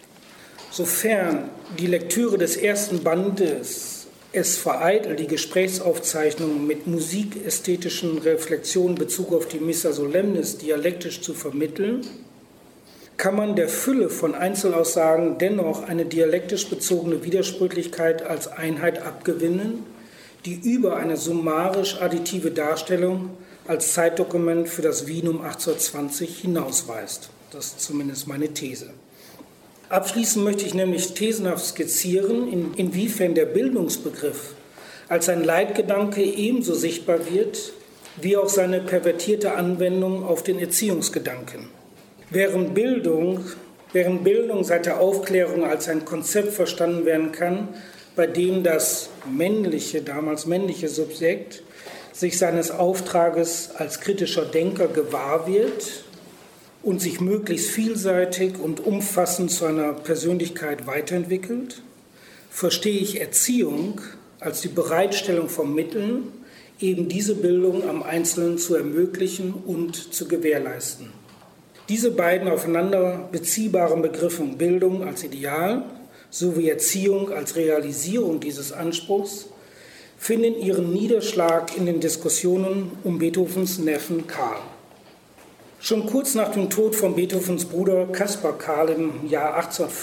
Sofern die Lektüre des ersten Bandes es vereitelt, die Gesprächsaufzeichnungen mit musikästhetischen Reflexionen in Bezug auf die Missa Solemnis dialektisch zu vermitteln, kann man der Fülle von Einzelaussagen dennoch eine dialektisch bezogene Widersprüchlichkeit als Einheit abgewinnen, die über eine summarisch additive Darstellung als Zeitdokument für das Wien um 1820 hinausweist. Das ist zumindest meine These. Abschließend möchte ich nämlich thesenhaft skizzieren, inwiefern der Bildungsbegriff als ein Leitgedanke ebenso sichtbar wird, wie auch seine pervertierte Anwendung auf den Erziehungsgedanken. Während Bildung seit der Aufklärung als ein Konzept verstanden werden kann, bei dem das männliche, damals männliche Subjekt sich seines Auftrages als kritischer Denker gewahr wird und sich möglichst vielseitig und umfassend zu einer Persönlichkeit weiterentwickelt, verstehe ich Erziehung als die Bereitstellung von Mitteln, eben diese Bildung am Einzelnen zu ermöglichen und zu gewährleisten. Diese beiden aufeinander beziehbaren Begriffe Bildung als Ideal sowie Erziehung als Realisierung dieses Anspruchs finden ihren Niederschlag in den Diskussionen um Beethovens Neffen Karl. Schon kurz nach dem Tod von Beethovens Bruder Caspar Karl im Jahr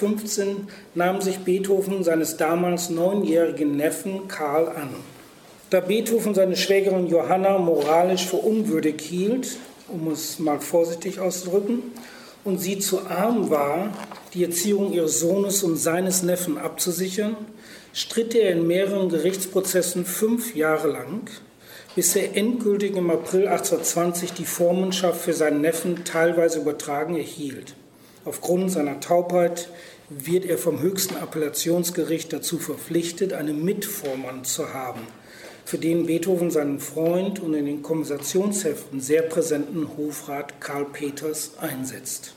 1815 nahm sich Beethoven seines damals 9-jährigen Neffen Karl an. Da Beethoven seine Schwägerin Johanna moralisch für unwürdig hielt, um es mal vorsichtig auszudrücken, und sie zu arm war, die Erziehung ihres Sohnes und seines Neffen abzusichern, stritt er in mehreren Gerichtsprozessen 5 Jahre lang, bis er endgültig im April 1820 die Vormundschaft für seinen Neffen teilweise übertragen erhielt. Aufgrund seiner Taubheit wird er vom höchsten Appellationsgericht dazu verpflichtet, einen Mitvormann zu haben, für den Beethoven seinen Freund und in den Konversationsheften sehr präsenten Hofrat Karl Peters einsetzt.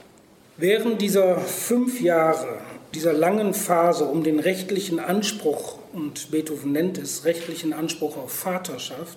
Während dieser 5 Jahre, dieser langen Phase um den rechtlichen Anspruch, und Beethoven nennt es rechtlichen Anspruch auf Vaterschaft,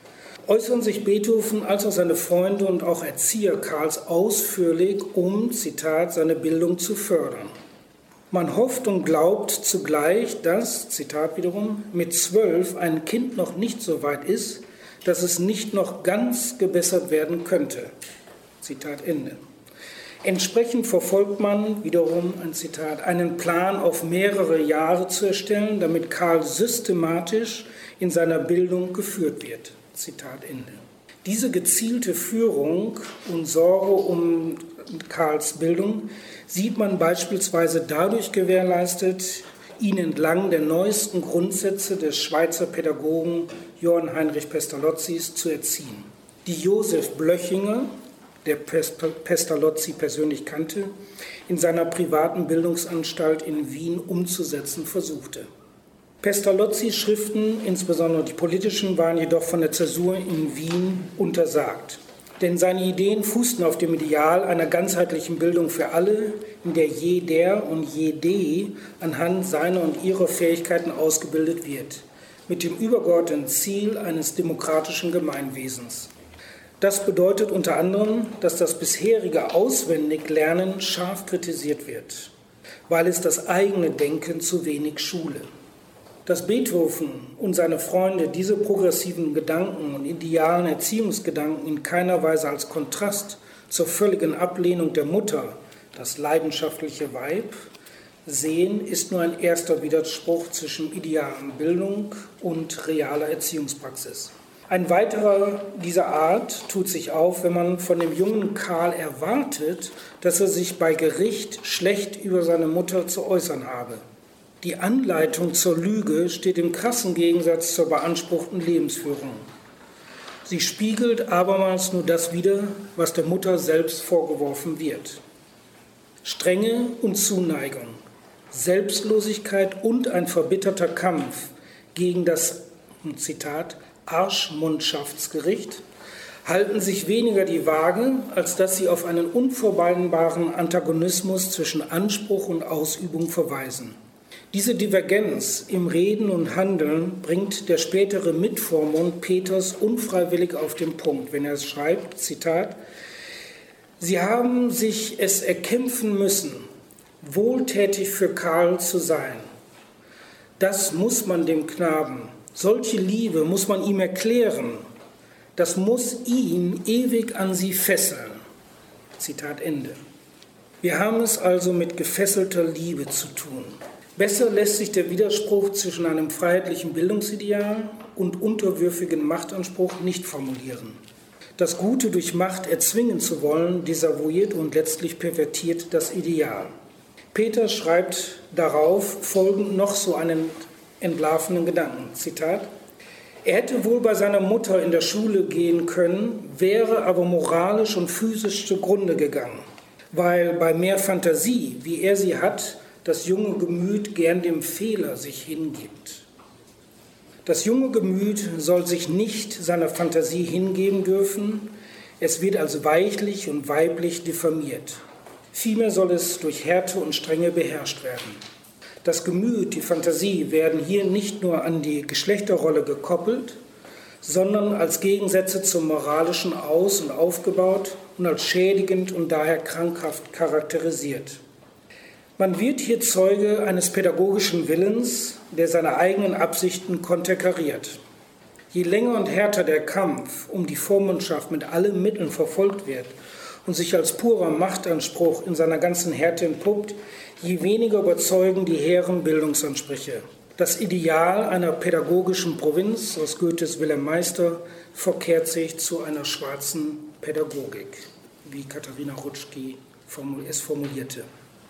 äußern sich Beethoven als auch seine Freunde und auch Erzieher Karls ausführlich, um, Zitat, seine Bildung zu fördern. Man hofft und glaubt zugleich, dass, Zitat wiederum, mit 12 ein Kind noch nicht so weit ist, dass es nicht noch ganz gebessert werden könnte. Zitat Ende. Entsprechend verfolgt man, wiederum ein Zitat, einen Plan auf mehrere Jahre zu erstellen, damit Karl systematisch in seiner Bildung geführt wird. Zitat Ende. Diese gezielte Führung und Sorge um Karls Bildung sieht man beispielsweise dadurch gewährleistet, ihn entlang der neuesten Grundsätze des Schweizer Pädagogen Johann Heinrich Pestalozzis zu erziehen, die Josef Blöchinger, der Pestalozzi persönlich kannte, in seiner privaten Bildungsanstalt in Wien umzusetzen versuchte. Pestalozzis Schriften, insbesondere die politischen, waren jedoch von der Zensur in Wien untersagt. Denn seine Ideen fußten auf dem Ideal einer ganzheitlichen Bildung für alle, in der jeder und jede anhand seiner und ihrer Fähigkeiten ausgebildet wird, mit dem übergeordneten Ziel eines demokratischen Gemeinwesens. Das bedeutet unter anderem, dass das bisherige Auswendiglernen scharf kritisiert wird, weil es das eigene Denken zu wenig schule. Dass Beethoven und seine Freunde diese progressiven Gedanken und idealen Erziehungsgedanken in keiner Weise als Kontrast zur völligen Ablehnung der Mutter, das leidenschaftliche Weib, sehen, ist nur ein erster Widerspruch zwischen idealen Bildung und realer Erziehungspraxis. Ein weiterer dieser Art tut sich auf, wenn man von dem jungen Karl erwartet, dass er sich bei Gericht schlecht über seine Mutter zu äußern habe. Die Anleitung zur Lüge steht im krassen Gegensatz zur beanspruchten Lebensführung. Sie spiegelt abermals nur das wider, was der Mutter selbst vorgeworfen wird. Strenge und Zuneigung, Selbstlosigkeit und ein verbitterter Kampf gegen das, Zitat, Arschmundschaftsgericht halten sich weniger die Waage, als dass sie auf einen unvereinbaren Antagonismus zwischen Anspruch und Ausübung verweisen. Diese Divergenz im Reden und Handeln bringt der spätere Mitvormund Peters unfreiwillig auf den Punkt, wenn er schreibt, Zitat, Sie haben sich es erkämpfen müssen, wohltätig für Karl zu sein. Das muss man dem Knaben, solche Liebe muss man ihm erklären, das muss ihn ewig an sie fesseln. Zitat Ende. Wir haben es also mit gefesselter Liebe zu tun. Besser lässt sich der Widerspruch zwischen einem freiheitlichen Bildungsideal und unterwürfigen Machtanspruch nicht formulieren. Das Gute durch Macht erzwingen zu wollen, desavouiert und letztlich pervertiert das Ideal. Peter schreibt darauf folgend noch so einen entlarvenden Gedanken. Zitat: Er hätte wohl bei seiner Mutter in der Schule gehen können, wäre aber moralisch und physisch zugrunde gegangen, weil bei mehr Fantasie, wie er sie hat, das junge Gemüt gern dem Fehler sich hingibt. Das junge Gemüt soll sich nicht seiner Fantasie hingeben dürfen, es wird als weichlich und weiblich diffamiert. Vielmehr soll es durch Härte und Strenge beherrscht werden. Das Gemüt, die Fantasie werden hier nicht nur an die Geschlechterrolle gekoppelt, sondern als Gegensätze zum Moralischen aus- und aufgebaut und als schädigend und daher krankhaft charakterisiert. Man wird hier Zeuge eines pädagogischen Willens, der seine eigenen Absichten konterkariert. Je länger und härter der Kampf um die Vormundschaft mit allen Mitteln verfolgt wird und sich als purer Machtanspruch in seiner ganzen Härte entpuppt, je weniger überzeugen die hehren Bildungsansprüche. Das Ideal einer pädagogischen Provinz aus Goethes Wilhelm Meister verkehrt sich zu einer schwarzen Pädagogik, wie Katharina Rutschki es formulierte.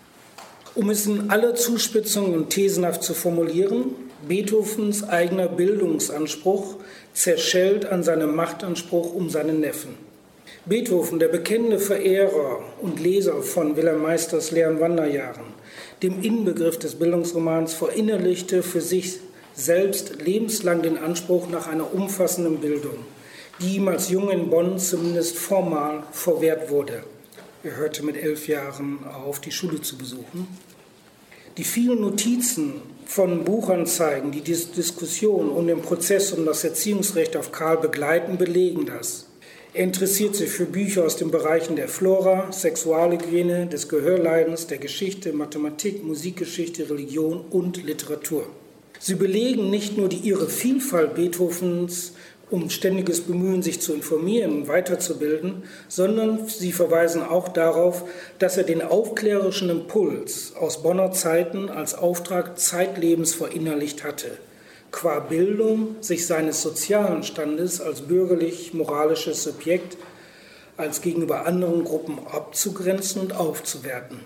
Um es in aller Zuspitzung und thesenhaft zu formulieren, Beethovens eigener Bildungsanspruch zerschellt an seinem Machtanspruch um seinen Neffen. Beethoven, der bekennende Verehrer und Leser von Wilhelm Meisters leeren Wanderjahren, dem Inbegriff des Bildungsromans, verinnerlichte für sich selbst lebenslang den Anspruch nach einer umfassenden Bildung, die ihm als Junge in Bonn zumindest formal verwehrt wurde. Er hörte mit 11 Jahren auf, die Schule zu besuchen. Die vielen Notizen von Buchanzeigen, die diese Diskussion um den Prozess um das Erziehungsrecht auf Karl begleiten, belegen das. Er interessiert sich für Bücher aus den Bereichen der Flora, Sexualhygiene, des Gehörleidens, der Geschichte, Mathematik, Musikgeschichte, Religion und Literatur. Sie belegen nicht nur die irre Vielfalt Beethovens um ständiges Bemühen, sich zu informieren und weiterzubilden, sondern sie verweisen auch darauf, dass er den aufklärerischen Impuls aus Bonner Zeiten als Auftrag zeitlebens verinnerlicht hatte, qua Bildung sich seines sozialen Standes als bürgerlich-moralisches Subjekt als gegenüber anderen Gruppen abzugrenzen und aufzuwerten.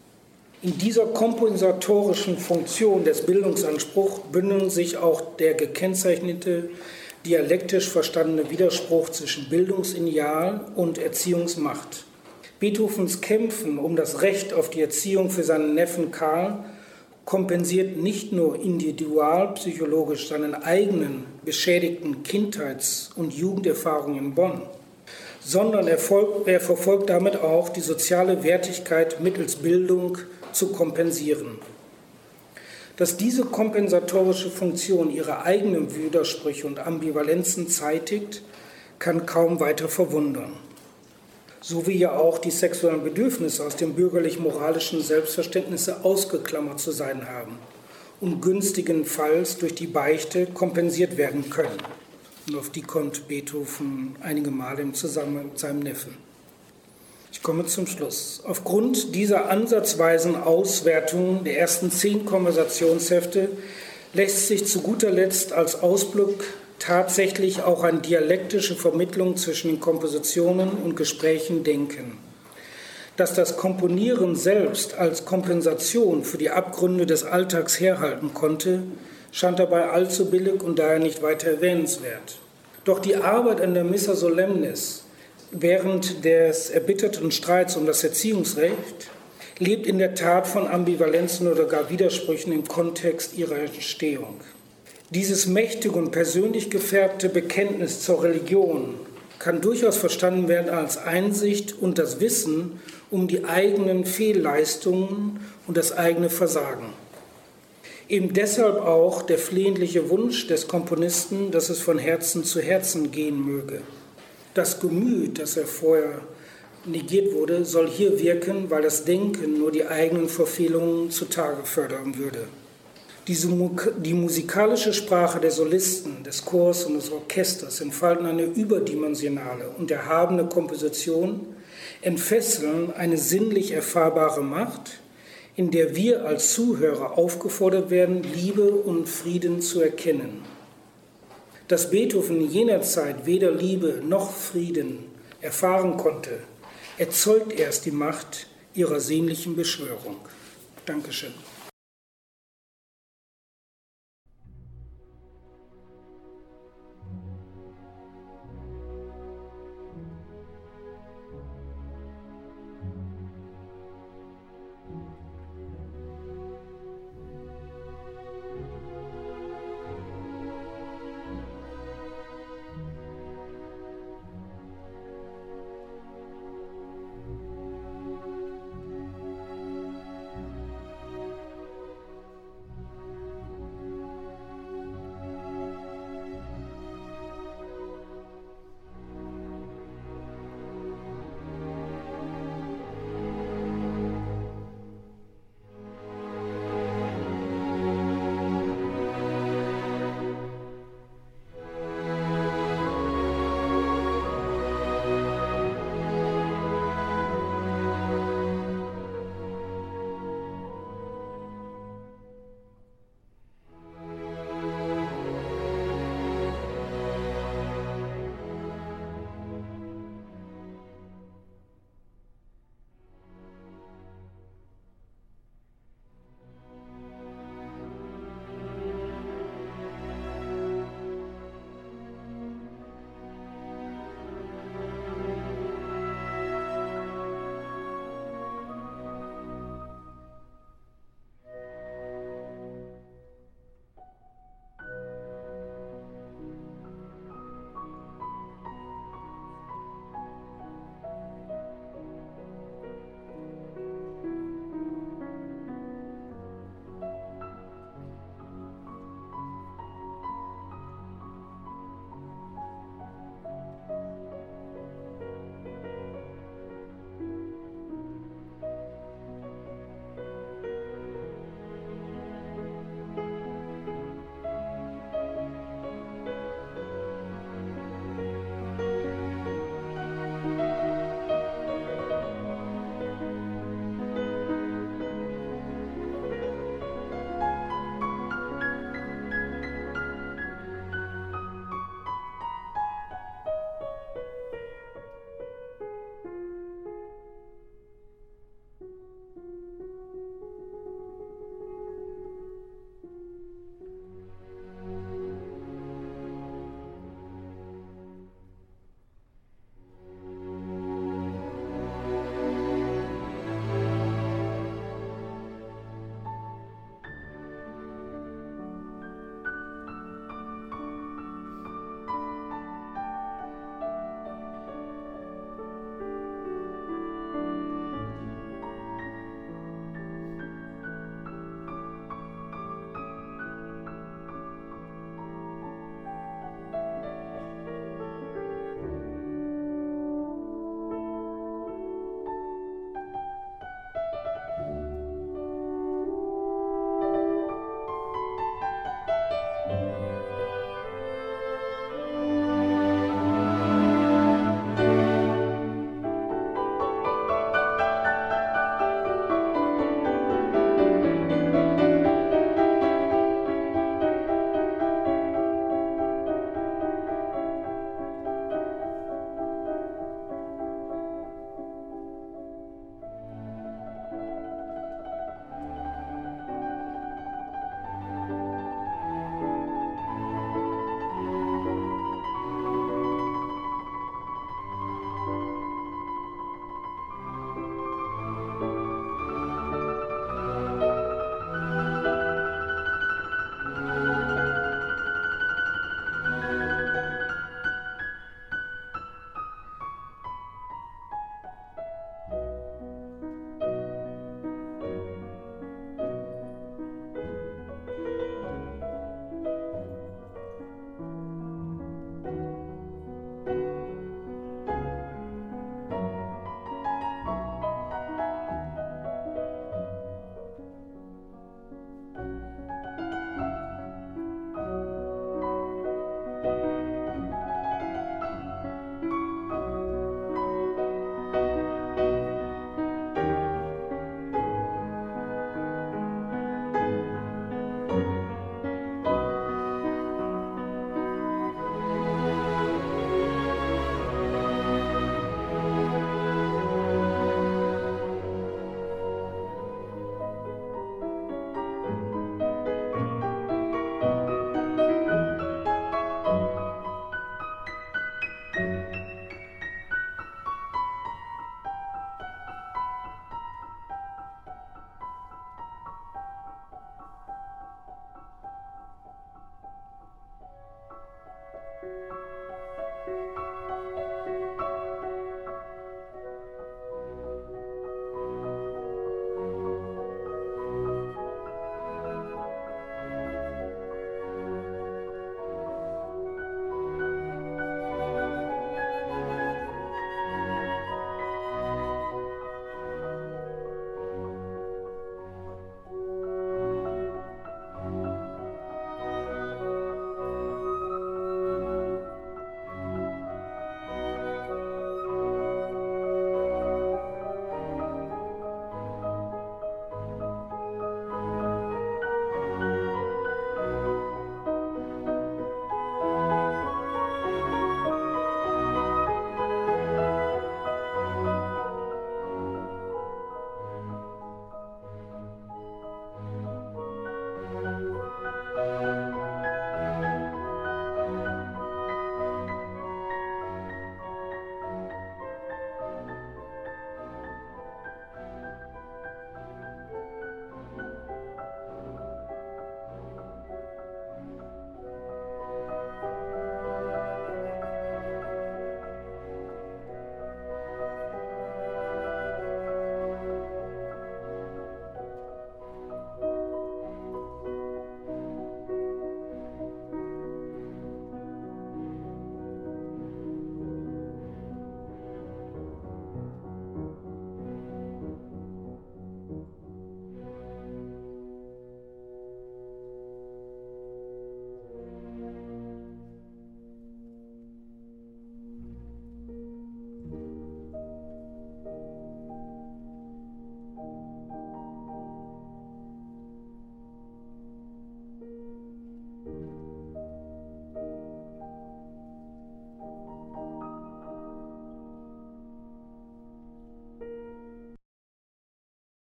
In dieser kompensatorischen Funktion des Bildungsanspruchs bündeln sich auch der gekennzeichnete dialektisch verstandene Widerspruch zwischen Bildungsideal und Erziehungsmacht. Beethovens Kämpfen um das Recht auf die Erziehung für seinen Neffen Karl kompensiert nicht nur individualpsychologisch seinen eigenen beschädigten Kindheits- und Jugenderfahrungen in Bonn, sondern er verfolgt damit auch die soziale Wertigkeit mittels Bildung zu kompensieren. Dass diese kompensatorische Funktion ihre eigenen Widersprüche und Ambivalenzen zeitigt, kann kaum weiter verwundern. So wie ja auch die sexuellen Bedürfnisse aus dem bürgerlich-moralischen Selbstverständnisse ausgeklammert zu sein haben und günstigenfalls durch die Beichte kompensiert werden können. Und auf die kommt Beethoven einige Male im Zusammenhang mit seinem Neffen. Ich komme zum Schluss. Aufgrund dieser ansatzweisen Auswertung der ersten 10 Konversationshefte lässt sich zu guter Letzt als Ausblick tatsächlich auch eine dialektische Vermittlung zwischen den Kompositionen und Gesprächen denken. Dass das Komponieren selbst als Kompensation für die Abgründe des Alltags herhalten konnte, scheint dabei allzu billig und daher nicht weiter erwähnenswert. Doch die Arbeit an der Missa Solemnis während des erbitterten Streits um das Erziehungsrecht lebt in der Tat von Ambivalenzen oder gar Widersprüchen im Kontext ihrer Entstehung. Dieses mächtige und persönlich gefärbte Bekenntnis zur Religion kann durchaus verstanden werden als Einsicht und das Wissen um die eigenen Fehlleistungen und das eigene Versagen. Eben deshalb auch der flehentliche Wunsch des Komponisten, dass es von Herzen zu Herzen gehen möge. Das Gemüt, das er vorher negiert wurde, soll hier wirken, weil das Denken nur die eigenen Verfehlungen zutage fördern würde. Die musikalische Sprache der Solisten, des Chors und des Orchesters entfalten eine überdimensionale und erhabene Komposition, entfesseln eine sinnlich erfahrbare Macht, in der wir als Zuhörer aufgefordert werden, Liebe und Frieden zu erkennen. Dass Beethoven in jener Zeit weder Liebe noch Frieden erfahren konnte, erzeugt erst die Macht ihrer sehnlichen Beschwörung. Dankeschön.